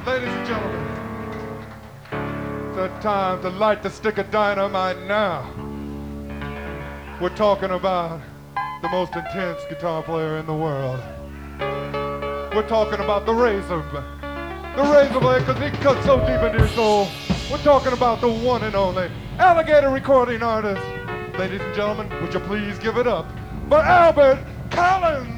Ladies and gentlemen, it's that time to light the stick of dynamite now. We're talking about the most intense guitar player in the world. We're talking about the Razor. The Razor blade, because he cuts so deep into your soul. We're talking about the one and only Alligator recording artist. Ladies and gentlemen, would you please give it up for Albert Collins?